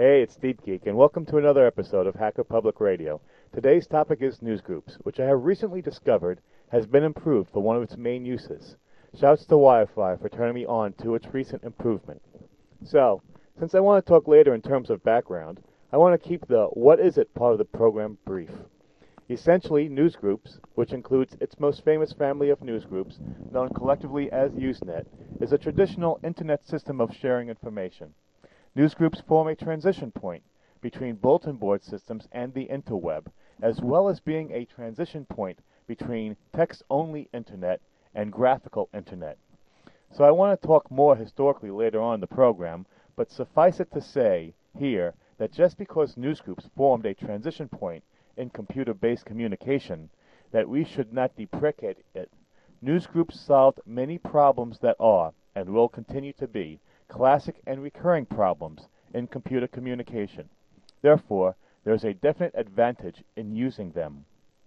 Hey, it's Steve Geek, and welcome to another episode of Hacker Public Radio. Today's topic is newsgroups, which I have recently discovered has been improved for one of its main uses. Shouts to Wi-Fi for turning me on to its recent improvement. So, since I want to talk later in terms of background, I want to keep the what is it part of the program brief. Essentially, newsgroups, which includes its most famous family of newsgroups, known collectively as Usenet, is a traditional internet system of sharing information. Newsgroups form a transition point between bulletin board systems and the interweb, as well as being a transition point between text-only internet and graphical internet. So I want to talk more historically later on in the program, but suffice it to say here that just because newsgroups formed a transition point in computer-based communication, that we should not deprecate it. Newsgroups solved many problems that are, and will continue to be, classic and recurring problems in computer communication. Therefore, there is a definite advantage in using them.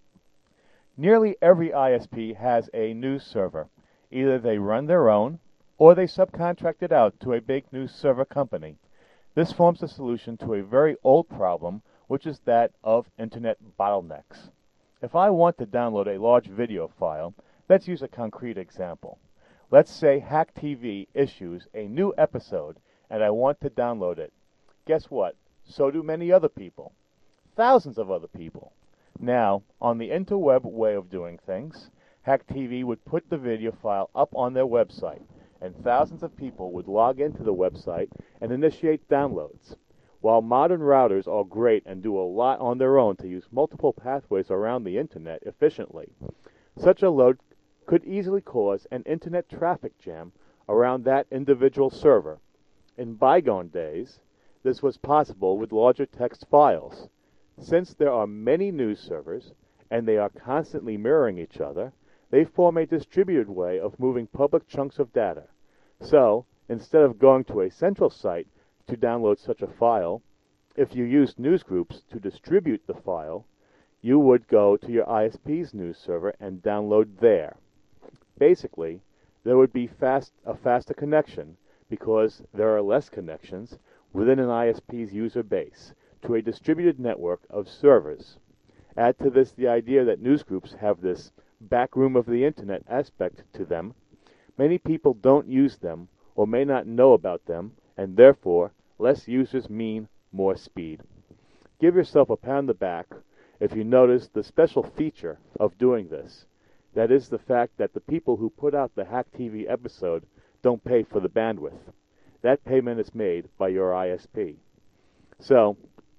Nearly every ISP has a news server. Either they run their own, or they subcontract it out to a big news server company. This forms a solution to a very old problem, which is that of internet bottlenecks. If I want to download a large video file, let's use a concrete example. Let's say Hack TV issues a new episode and I want to download it. Guess what? So do many other people. Thousands of other people. Now, on the interweb way of doing things, Hack TV would put the video file up on their website, and thousands of people would log into the website and initiate downloads. While modern routers are great and do a lot on their own to use multiple pathways around the internet efficiently, such a load could easily cause an internet traffic jam around that individual server. In bygone days, this was possible with larger text files. Since there are many news servers, and they are constantly mirroring each other, they form a distributed way of moving public chunks of data. So, instead of going to a central site to download such a file, if you used newsgroups to distribute the file, you would go to your ISP's news server and download there. Basically, there would be a faster connection because there are less connections within an ISP's user base to a distributed network of servers. Add to this the idea that newsgroups have this back room of the internet aspect to them. Many people don't use them or may not know about them, and therefore, less users mean more speed. Give yourself a pat on the back if you notice the special feature of doing this. That is the fact that the people who put out the Hack TV episode don't pay for the bandwidth. That payment is made by your ISP. So,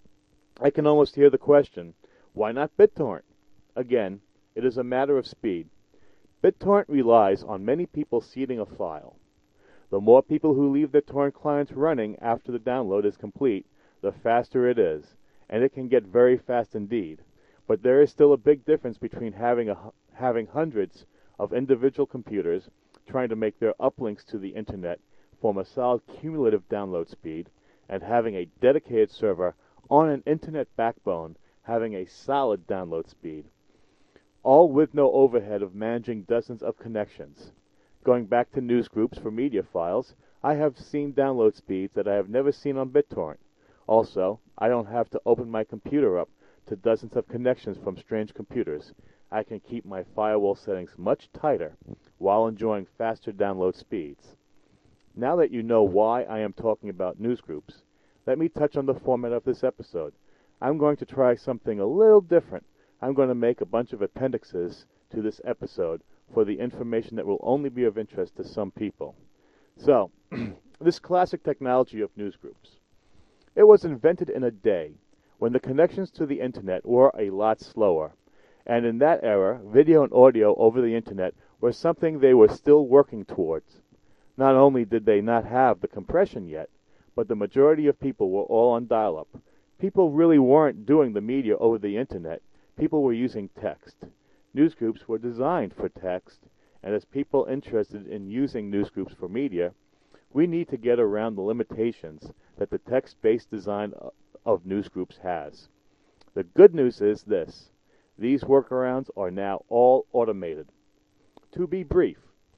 I can almost hear the question, why not BitTorrent? Again, it is a matter of speed. BitTorrent relies on many people seeding a file. The more people who leave their torrent clients running after the download is complete, the faster it is, and it can get very fast indeed. But there is still a big difference between having hundreds of individual computers trying to make their uplinks to the internet form a solid cumulative download speed, and having a dedicated server on an internet backbone having a solid download speed, all with no overhead of managing dozens of connections. Going back to newsgroups for media files, I have seen download speeds that I have never seen on BitTorrent. Also, I don't have to open my computer up to dozens of connections from strange computers. I can keep my firewall settings much tighter while enjoying faster download speeds. Now that you know why I am talking about newsgroups, let me touch on the format of this episode. I'm going to try something a little different. I'm going to make a bunch of appendixes to this episode for the information that will only be of interest to some people. So, this classic technology of newsgroups. It was invented in a day when the connections to the internet were a lot slower. And in that era, video and audio over the internet were something they were still working towards. Not only did they not have the compression yet, but the majority of people were all on dial-up. People really weren't doing the media over the internet. People were using text. Newsgroups were designed for text, and as people interested in using newsgroups for media, we need to get around the limitations that the text-based design of newsgroups has. The good news is this. These workarounds are now all automated. To be brief,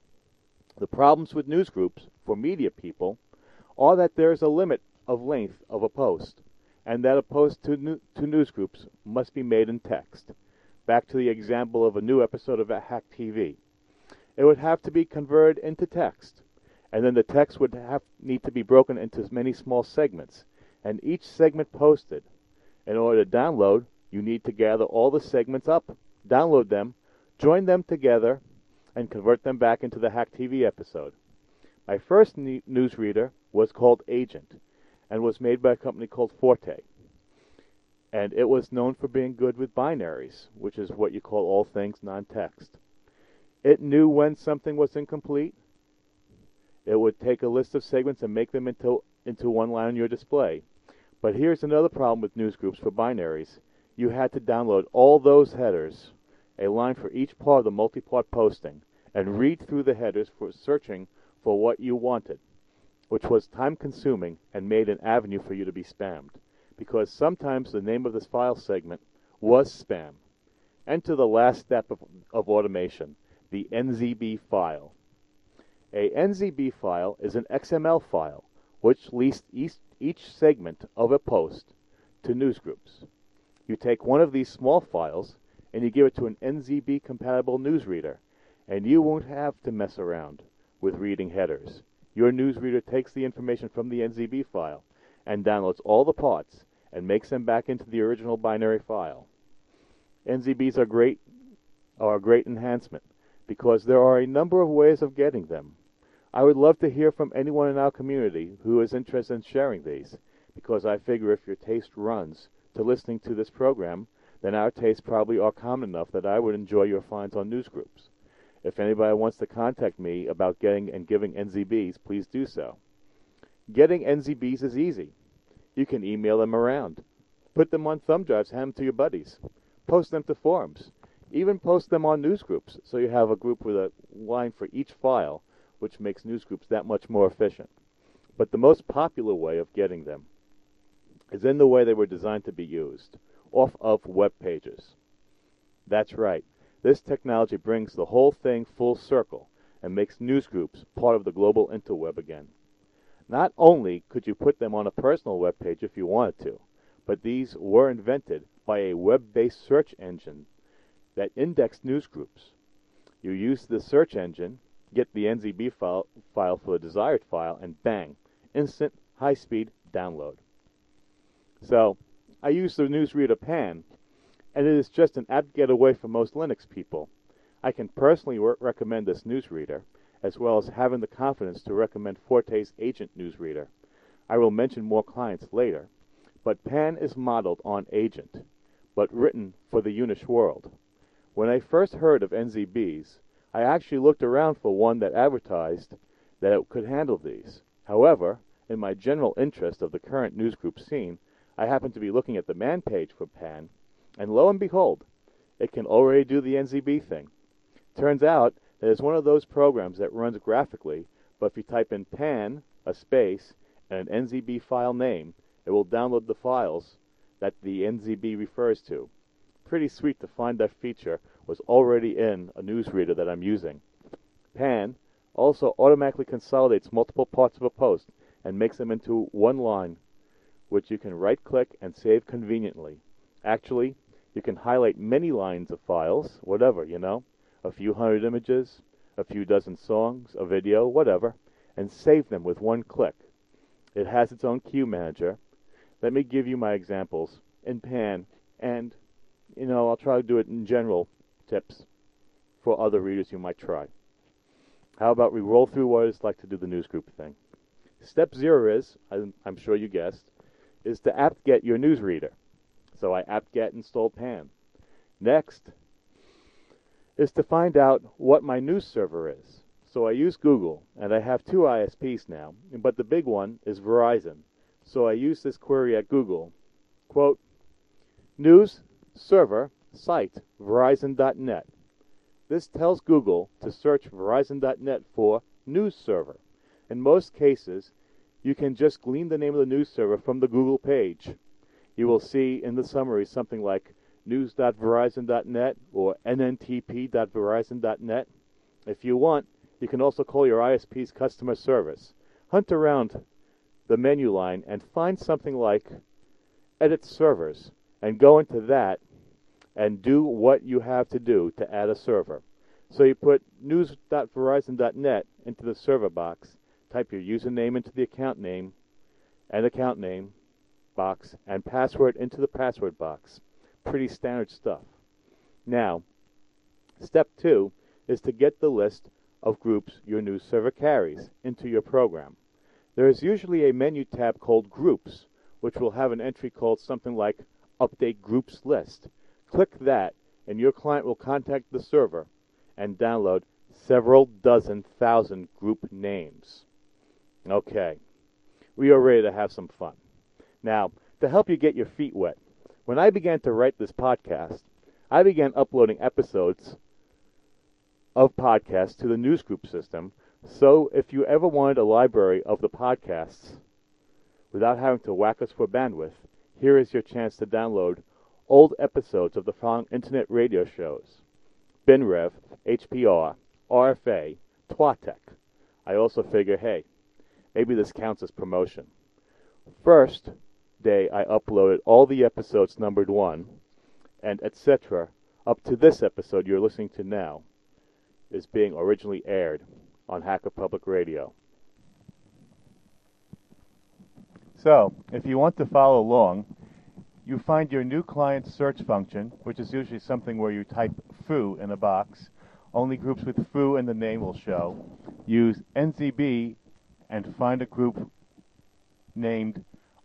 the problems with newsgroups for media people are that there is a limit of length of a post. and that a post to news groups must be made in text. Back to the example of a new episode of Hack TV. It would have to be converted into text, and then the text would need to be broken into many small segments, and each segment posted. In order to download, you need to gather all the segments up, download them, join them together, and convert them back into the Hack TV episode. My first newsreader was called Agent, and was made by a company called Forte. And it was known for being good with binaries, which is what you call all things non-text. It knew when something was incomplete. It would take a list of segments and make them into one line on your display. But here's another problem with newsgroups for binaries. You had to download all those headers, a line for each part of the multi-part posting, and read through the headers for searching for what you wanted, which was time-consuming and made an avenue for you to be spammed, because sometimes the name of this file segment was spam. Enter the last step of automation, the NZB file. A NZB file is an XML file which lists each segment of a post to newsgroups. You take one of these small files and you give it to an NZB-compatible newsreader, and you won't have to mess around with reading headers. Your newsreader takes the information from the NZB file and downloads all the parts and makes them back into the original binary file. NZBs are a great enhancement because there are a number of ways of getting them. I would love to hear from anyone in our community who is interested in sharing these, because I figure if your taste runs to listening to this program, then our tastes probably are common enough that I would enjoy your finds on newsgroups. If anybody wants to contact me about getting and giving NZBs, please do so. Getting NZBs is easy. You can email them around. Put them on thumb drives, hand them to your buddies. Post them to forums. Even post them on newsgroups, so you have a group with a line for each file, which makes newsgroups that much more efficient. But the most popular way of getting them is in the way they were designed to be used, off of web pages. That's right. This technology brings the whole thing full circle and makes newsgroups part of the global interweb again. Not only could you put them on a personal web page if you wanted to, but these were invented by a web-based search engine that indexed newsgroups. You use the search engine, get the NZB file for the desired file, and bang, instant, high-speed download. So, I use the newsreader Pan, and it is just an apt getaway for most Linux people. I can personally recommend this newsreader, as well as having the confidence to recommend Forte's Agent newsreader. I will mention more clients later, but Pan is modeled on Agent, but written for the Unish world. When I first heard of NZBs, I actually looked around for one that advertised that it could handle these. However, in my general interest of the current newsgroup scene, I happened to be looking at the man page for Pan, and lo and behold, it can already do the NZB thing. Turns out that it's one of those programs that runs graphically, but if you type in Pan, a space, and an NZB file name, it will download the files that the NZB refers to. Pretty sweet to find that feature was already in a newsreader that I'm using. Pan also automatically consolidates multiple parts of a post and makes them into one line, which you can right-click and save conveniently. Actually, you can highlight many lines of files, whatever, a few hundred images, a few dozen songs, a video, whatever, and save them with one click. It has its own queue manager. Let me give you my examples in Pan, and, I'll try to do it in general tips for other readers you might try. How about we roll through what it's like to do the newsgroup thing? Step 0 is, I'm sure you guessed, is to apt-get your newsreader. So I apt-get install Pan. Next is to find out what my news server is. So I use Google, and I have 2 ISPs now, but the big one is Verizon. So I use this query at Google. Quote, news server site verizon.net. This tells Google to search verizon.net for news server. In most cases, you can just glean the name of the news server from the Google page. You will see in the summary something like news.verizon.net or nntp.verizon.net. If you want, you can also call your ISP's customer service. Hunt around the menu line and find something like edit servers and go into that and do what you have to do to add a server. So you put news.verizon.net into the server box, type your username into the account name box, and password into the password box. Pretty standard stuff. Now, step 2 is to get the list of groups your news server carries into your program. There is usually a menu tab called Groups, which will have an entry called something like Update Groups List. Click that, and your client will contact the server and download several dozen thousand group names. Okay, we are ready to have some fun. Now, to help you get your feet wet, when I began to write this podcast, I began uploading episodes of podcasts to the Newsgroup system. So if you ever wanted a library of the podcasts without having to whack us for bandwidth, here is your chance to download old episodes of the following internet radio shows: BinRev, HPR, RFA, Twatech. I also figure, hey, maybe this counts as promotion. First day I uploaded all the episodes numbered 1, and etc. up to this episode you're listening to now is being originally aired on Hacker Public Radio. So, if you want to follow along, you find your new client's search function, which is usually something where you type foo in a box. Only groups with foo in the name will show. Use NZB and find a group named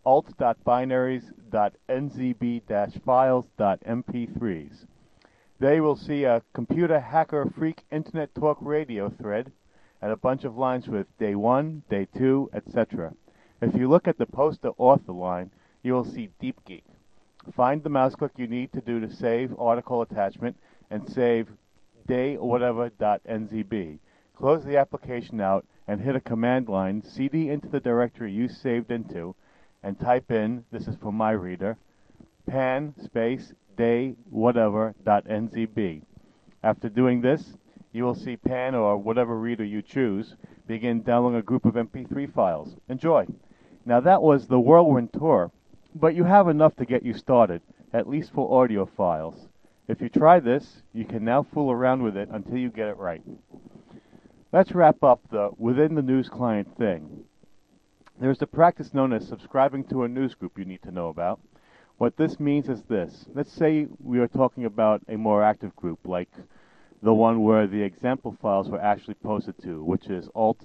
alt.binaries.nzb-files.mp3s. There you will see a computer hacker freak internet talk radio thread and a bunch of lines with day 1, day 2, etc. If you look at the poster author line, you will see DeepGeek. Find the mouse click you need to do to save article attachment and save day-whatever.nzb. Close the application out and hit a command line, cd into the directory you saved into, and type in, this is for my reader, pan space day-whatever.nzb. After doing this, you will see pan or whatever reader you choose begin downloading a group of MP3 files. Enjoy. Now that was the whirlwind tour, but you have enough to get you started, at least for audio files. If you try this, you can now fool around with it until you get it right. Let's wrap up the within the news client thing. There's a practice known as subscribing to a news group you need to know about. What this means is this. Let's say we are talking about a more active group, like the one where the example files were actually posted to, which is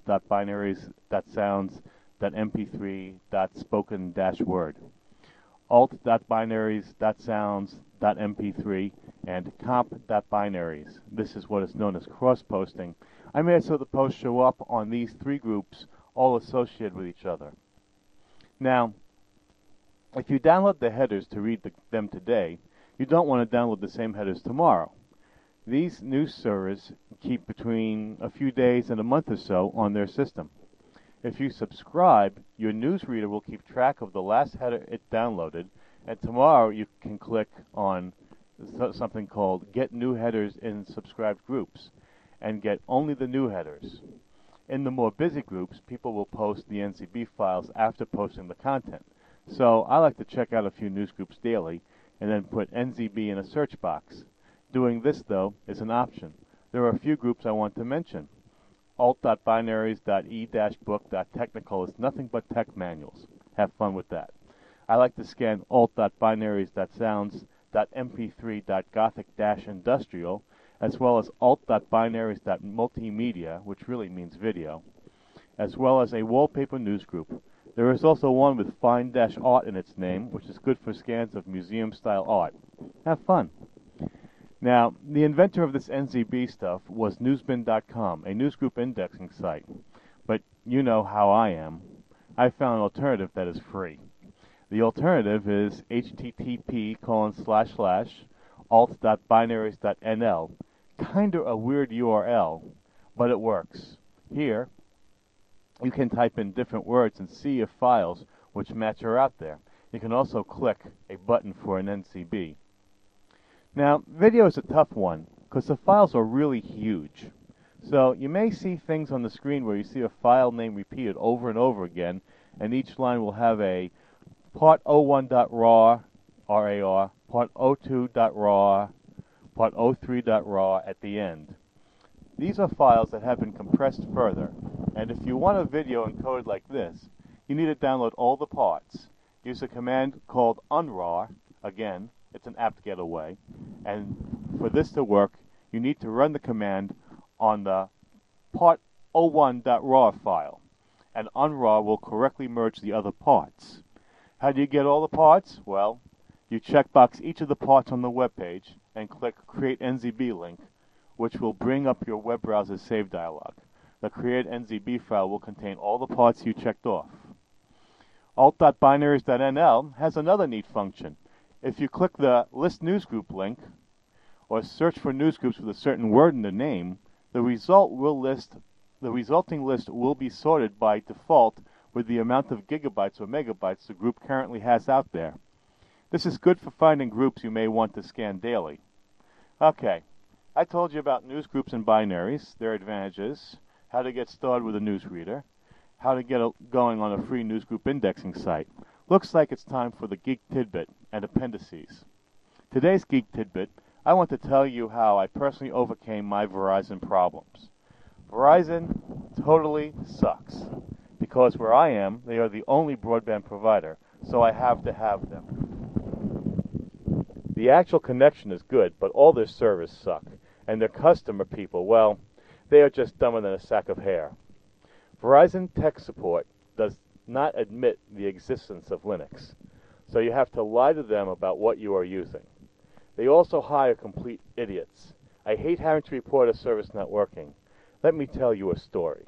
alt.binaries.sounds.mp3.spoken-word. alt.binaries.sounds.mp3 and comp.binaries. This is what is known as cross-posting. I made it so the posts show up on these 3 groups, all associated with each other. Now, if you download the headers to read them today, you don't want to download the same headers tomorrow. These news servers keep between a few days and a month or so on their system. If you subscribe, your newsreader will keep track of the last header it downloaded, and tomorrow you can click on something called Get New Headers in Subscribed Groups and get only the new headers. In the more busy groups, people will post the NZB files after posting the content. So I like to check out a few news groups daily and then put NZB in a search box. Doing this, though, is an option. There are a few groups I want to mention. alt.binaries.e-book.technical is nothing but tech manuals. Have fun with that. I like to scan alt.binaries.sounds.mp3.gothic-industrial, as well as alt.binaries.multimedia, which really means video, as well as a wallpaper news group. There is also one with fine-art in its name, which is good for scans of museum-style art. Have fun. Now, the inventor of this NZB stuff was Newsbin.com, a newsgroup indexing site. But you know how I am. I found an alternative that is free. The alternative is http://alt.binaries.nl. Kinda a weird URL, but it works. Here, you can type in different words and see if files which match are out there. You can also click a button for an NZB. Now, video is a tough one, because the files are really huge. So you may see things on the screen where you see a file name repeated over and over again, and each line will have a part01.raw, RAR, part 02.RAR, part 03.RAR at the end. These are files that have been compressed further, and if you want a video encoded like this, you need to download all the parts. Use a command called unrar. Again, it's an apt getaway, and for this to work, you need to run the command on the part 01.RAR file, and unrar will correctly merge the other parts. How do you get all the parts? Well, you checkbox each of the parts on the web page and click Create NZB link, which will bring up your web browser's save dialog. The Create NZB file will contain all the parts you checked off. Alt.binaries.nl has another neat function. If you click the List Newsgroup link, or search for newsgroups with a certain word in the name, the resulting list will be sorted by default with the amount of gigabytes or megabytes the group currently has out there. This is good for finding groups you may want to scan daily. Okay, I told you about newsgroups and binaries, their advantages, how to get started with a newsreader, how to get going on a free newsgroup indexing site. Looks like it's time for the Geek Tidbit and appendices. Today's Geek Tidbit, I want to tell you how I personally overcame my Verizon problems. Verizon totally sucks, because where I am, they are the only broadband provider, so I have to have them. The actual connection is good, but all their service suck, and their customer people, well, they are just dumber than a sack of hair. Verizon tech support does not admit the existence of Linux, so you have to lie to them about what you are using. They also hire complete idiots. I hate having to report a service not working. Let me tell you a story.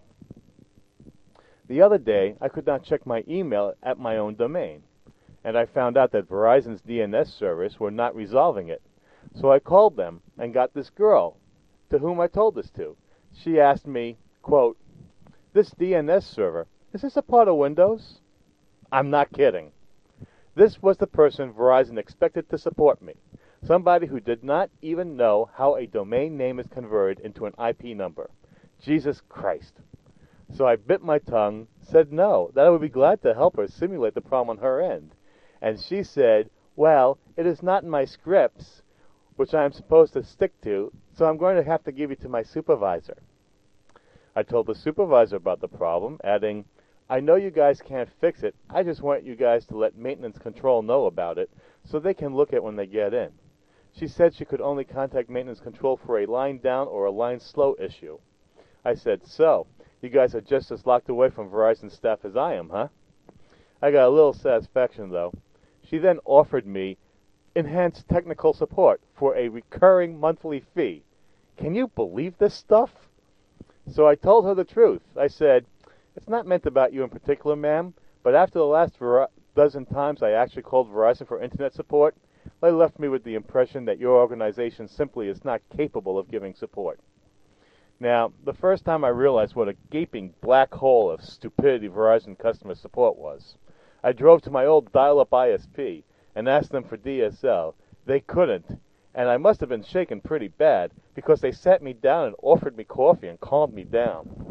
The other day, I could not check my email at my own domain, and I found out that Verizon's DNS servers were not resolving it. So I called them and got this girl, to whom I told this to. She asked me, quote, "This DNS server, is this a part of Windows?" I'm not kidding. This was the person Verizon expected to support me. Somebody who did not even know how a domain name is converted into an IP number. Jesus Christ. So I bit my tongue, said no, that I would be glad to help her simulate the problem on her end. And she said, well, it is not in my scripts, which I am supposed to stick to, so I'm going to have to give you to my supervisor. I told the supervisor about the problem, adding, I know you guys can't fix it, I just want you guys to let maintenance control know about it, so they can look at it when they get in. She said she could only contact maintenance control for a line down or a line slow issue. I said, so, you guys are just as locked away from Verizon staff as I am, huh? I got a little satisfaction, though. She then offered me enhanced technical support for a recurring monthly fee. Can you believe this stuff? So I told her the truth. I said, it's not meant about you in particular, ma'am, but after the last dozen times I actually called Verizon for internet support, they left me with the impression that your organization simply is not capable of giving support. Now, the first time I realized what a gaping black hole of stupidity Verizon customer support was, I drove to my old dial-up ISP and asked them for DSL. They couldn't, and I must have been shaken pretty bad because they sat me down and offered me coffee and calmed me down.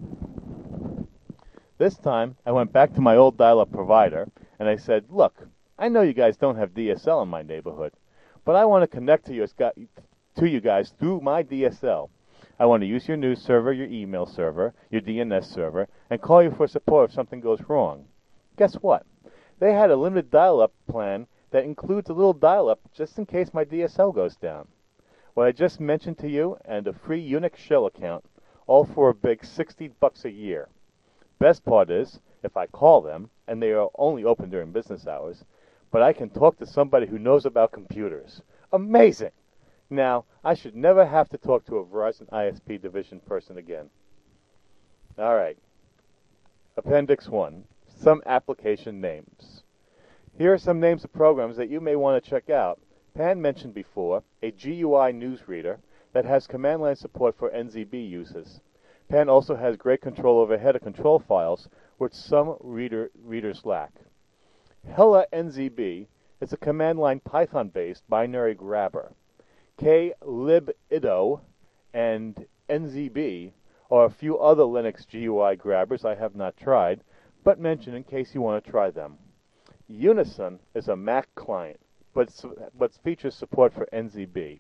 This time, I went back to my old dial-up provider and I said, look, I know you guys don't have DSL in my neighborhood, but I want to connect to you guys through my DSL. I want to use your news server, your email server, your DNS server, and call you for support if something goes wrong. Guess what? They had a limited dial-up plan that includes a little dial-up just in case my DSL goes down. What I just mentioned to you and a free Unix shell account, all for a big $60 a year. Best part is, if I call them, and they are only open during business hours, but I can talk to somebody who knows about computers. Amazing! Now, I should never have to talk to a Verizon ISP division person again. All right. Appendix 1. Some application names. Here are some names of programs that you may want to check out. Pan mentioned before a GUI newsreader that has command line support for NZB uses. Pan also has great control over header control files, which some readers lack. Hella NZB is a command line Python-based binary grabber. KLibIdo and NZB are a few other Linux GUI grabbers I have not tried, but mention in case you want to try them. Unison is a Mac client. but features support for NZB.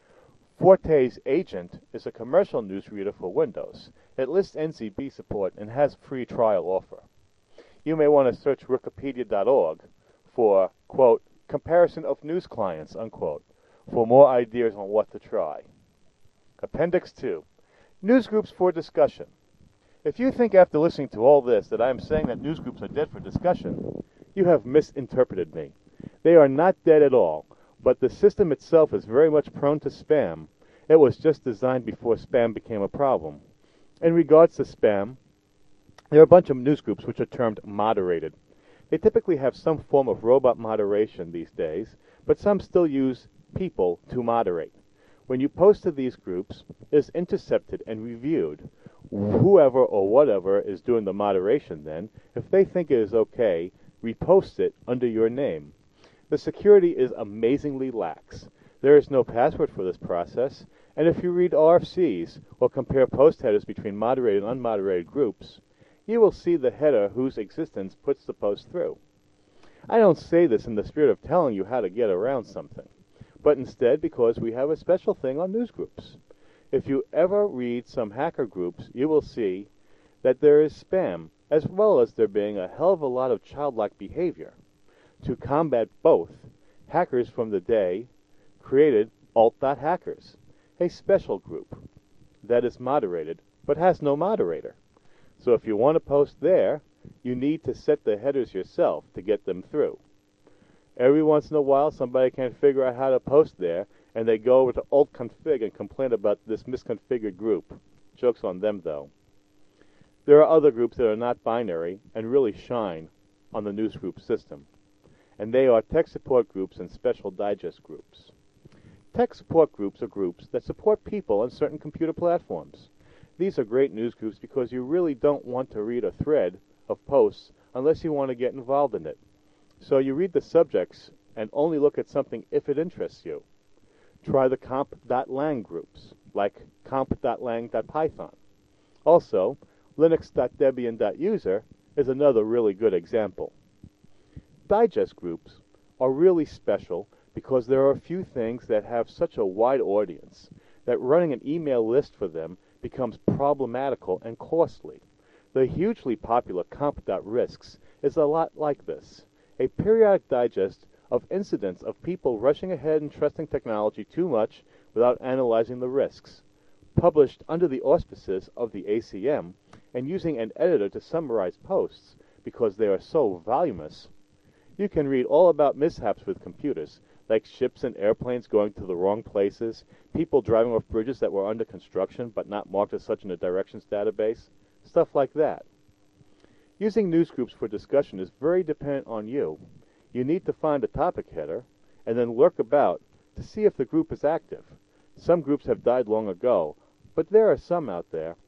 Forte's Agent is a commercial newsreader for Windows. It lists NZB support and has free trial offer. You may want to search wikipedia.org for, quote, comparison of news clients, unquote, for more ideas on what to try. Appendix 2. Newsgroups for discussion. If you think after listening to all this that I am saying that newsgroups are dead for discussion, you have misinterpreted me. They are not dead at all, but the system itself is very much prone to spam. It was just designed before spam became a problem. In regards to spam, there are a bunch of newsgroups which are termed moderated. They typically have some form of robot moderation these days, but some still use people to moderate. When you post to these groups, it is intercepted and reviewed. Whoever or whatever is doing the moderation then, if they think it is okay, repost it under your name. The security is amazingly lax. There is no password for this process, and if you read RFCs or compare post headers between moderated and unmoderated groups, you will see the header whose existence puts the post through. I don't say this in the spirit of telling you how to get around something, but instead because we have a special thing on newsgroups. If you ever read some hacker groups, you will see that there is spam, as well as there being a hell of a lot of childlike behavior. To combat both, hackers from the day created alt.hackers, a special group that is moderated but has no moderator. So if you want to post there, you need to set the headers yourself to get them through. Every once in a while, somebody can't figure out how to post there, and they go over to alt-config and complain about this misconfigured group. Joke's on them, though. There are other groups that are not binary and really shine on the newsgroup system, and they are tech support groups and special digest groups. Tech support groups are groups that support people on certain computer platforms. These are great news groups because you really don't want to read a thread of posts unless you want to get involved in it. So you read the subjects and only look at something if it interests you. Try the comp.lang groups, like comp.lang.python. Also, linux.debian.user is another really good example. Digest groups are really special because there are a few things that have such a wide audience that running an email list for them becomes problematical and costly. The hugely popular comp.risks is a lot like this, a periodic digest of incidents of people rushing ahead and trusting technology too much without analyzing the risks, published under the auspices of the ACM and using an editor to summarize posts because they are so voluminous. You can read all about mishaps with computers, like ships and airplanes going to the wrong places, people driving off bridges that were under construction but not marked as such in the directions database, stuff like that. Using newsgroups for discussion is very dependent on you. You need to find a topic header and then lurk about to see if the group is active. Some groups have died long ago, but there are some out there.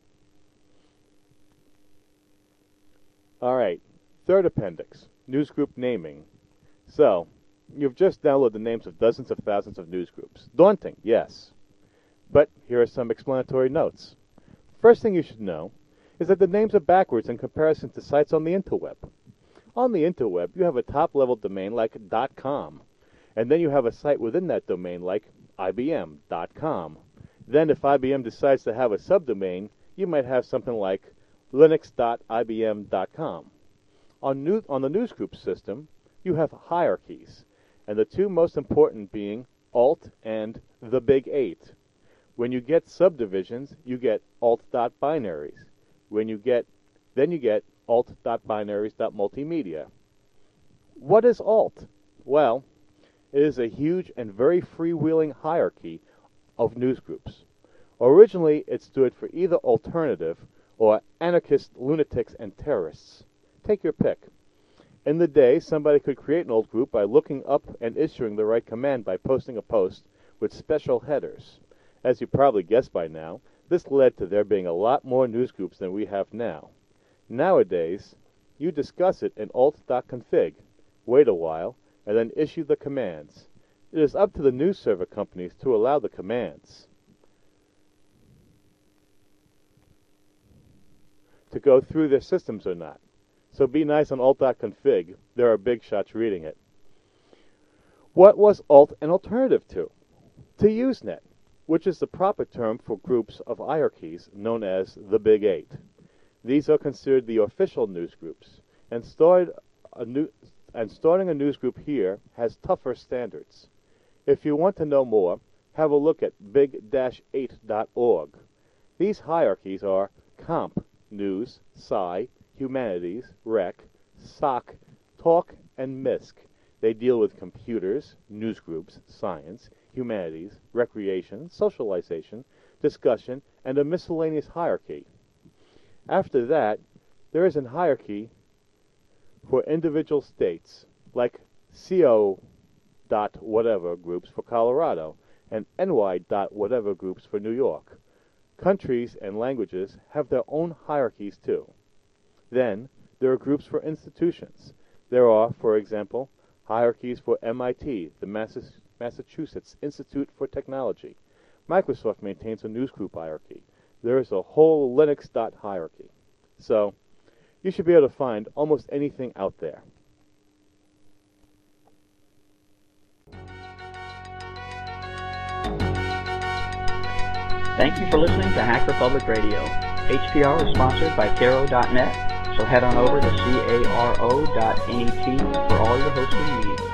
Alright, third appendix, newsgroup naming. So, you've just downloaded the names of dozens of thousands of newsgroups. Daunting, yes. But here are some explanatory notes. First thing you should know is that the names are backwards in comparison to sites on the interweb. On the interweb, you have a top-level domain like .com, and then you have a site within that domain like IBM.com. Then if IBM decides to have a subdomain, you might have something like linux.ibm.com. On the newsgroup system, you have hierarchies, and the two most important being alt and the big 8. When you get subdivisions, you get alt.binaries. Then you get alt.binaries.multimedia. What is alt? Well, it is a huge and very freewheeling hierarchy of newsgroups. Originally, it stood for either alternative or anarchist, lunatics, and terrorists. Take your pick. In the day, somebody could create an alt group by looking up and issuing the right command by posting a post with special headers. As you probably guessed by now, this led to there being a lot more newsgroups than we have now. Nowadays, you discuss it in alt.config, wait a while, and then issue the commands. It is up to the news server companies to allow the commands to go through their systems or not. So be nice on alt.config. There are big shots reading it. What was alt an alternative to? To Usenet, which is the proper term for groups of hierarchies known as the Big Eight. These are considered the official newsgroups, and starting a newsgroup here has tougher standards. If you want to know more, have a look at big-8.org. These hierarchies are Comp, News, Sci, Humanities, Rec, Soc, Talk, and Misc. They deal with computers, newsgroups, science, humanities, recreation, socialization, discussion, and a miscellaneous hierarchy. After that, there is a hierarchy for individual states, like CO dot whatever groups for Colorado, and NY dot whatever groups for New York. Countries and languages have their own hierarchies too. Then, there are groups for institutions. There are, for example, hierarchies for MIT, the Massachusetts Institute for Technology. Microsoft maintains a newsgroup hierarchy. There is a whole Linux dot hierarchy. So, you should be able to find almost anything out there. Thank you for listening to Hacker Public Radio. HPR is sponsored by Caro.net, so head on over to caro.net for all your hosting needs.